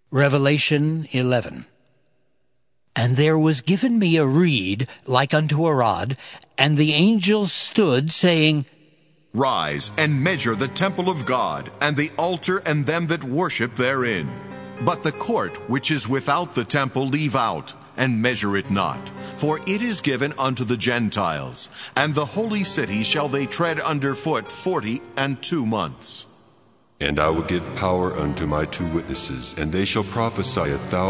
Revelation 11. And there was given me a reed like unto a rod, and the angel stood, saying, Rise and measure the temple of God, and the altar and them that worship therein. But the court which is without the temple leave out, and measure it not. For it is given unto the Gentiles, and the holy city shall they tread under foot 42 months. And I will give power unto my 2 witnesses, and they shall prophesy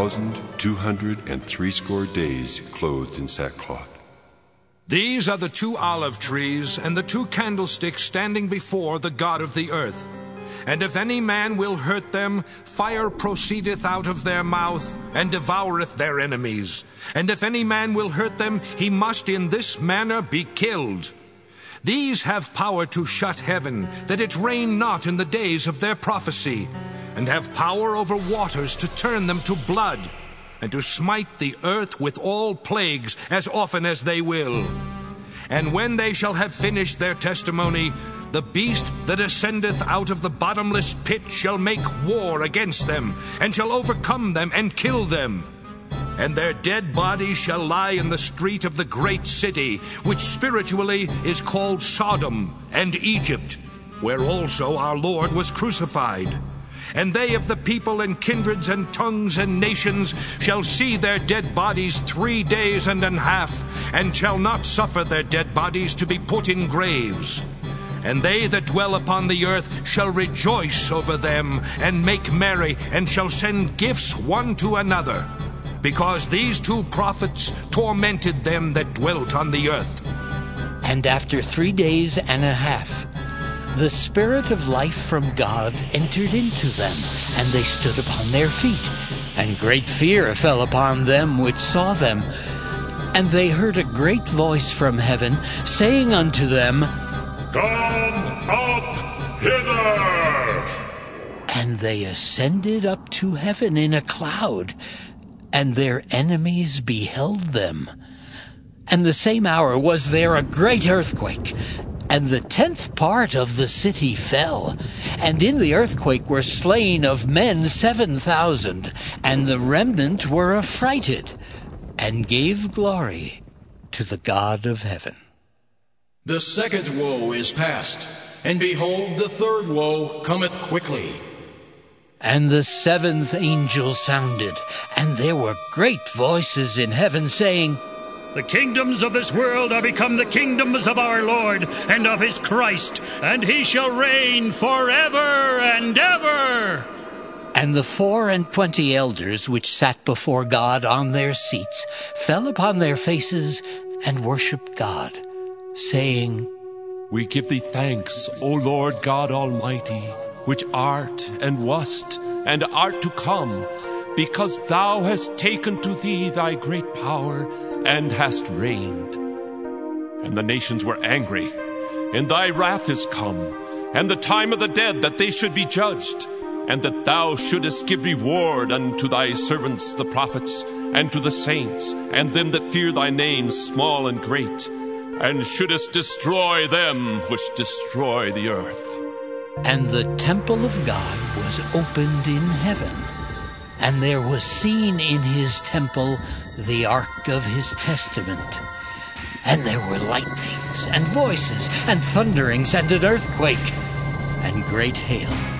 1,260 days, clothed in sackcloth. These are the 2 olive trees, and the 2 candlesticks standing before the God of the earth. And if any man will hurt them, fire proceedeth out of their mouth, and devoureth their enemies. And if any man will hurt them, he must in this manner be killed. These have power to shut heaven, that it rain not in the days of their prophecy, and have power over waters to turn them to blood, and to smite the earth with all plagues as often as they will. And when they shall have finished their testimony, the beast that ascendeth out of the bottomless pit shall make war against them, and shall overcome them and kill them. And their dead bodies shall lie in the street of the great city, which spiritually is called Sodom and Egypt, where also our Lord was crucified. And they of the people and kindreds and tongues and nations shall see their dead bodies 3 days and an half, and shall not suffer their dead bodies to be put in graves. And they that dwell upon the earth shall rejoice over them, and make merry, and shall send gifts one to another, because these 2 prophets tormented them that dwelt on the earth. And after 3 days and a half, the Spirit of life from God entered into them, and they stood upon their feet. And great fear fell upon them which saw them. And they heard a great voice from heaven, saying unto them, Come up hither! And they ascended up to heaven in a cloud, and their enemies beheld them. And the same hour was there a great earthquake, and the 10th part of the city fell. And in the earthquake were slain of men 7,000, and the remnant were affrighted, and gave glory to the God of heaven. The 2nd woe is past, and behold, the 3rd woe cometh quickly. And the 7th angel sounded, and there were great voices in heaven, saying, The kingdoms of this world are become the kingdoms of our Lord and of his Christ, and he shall reign forever and ever. And the 24 elders which sat before God on their seats fell upon their faces and worshipped God, saying, We give thee thanks, O Lord God Almighty, which art and wast and art to come, because thou hast taken to thee thy great power and hast reigned. And the nations were angry, and thy wrath is come, and the time of the dead that they should be judged, and that thou shouldest give reward unto thy servants the prophets, and to the saints, and them that fear thy name, small and great, and shouldest destroy them which destroy the earth. And the temple of God was opened in heaven, and there was seen in his temple the ark of his testament. And there were lightnings, and voices, and thunderings, and an earthquake, and great hail.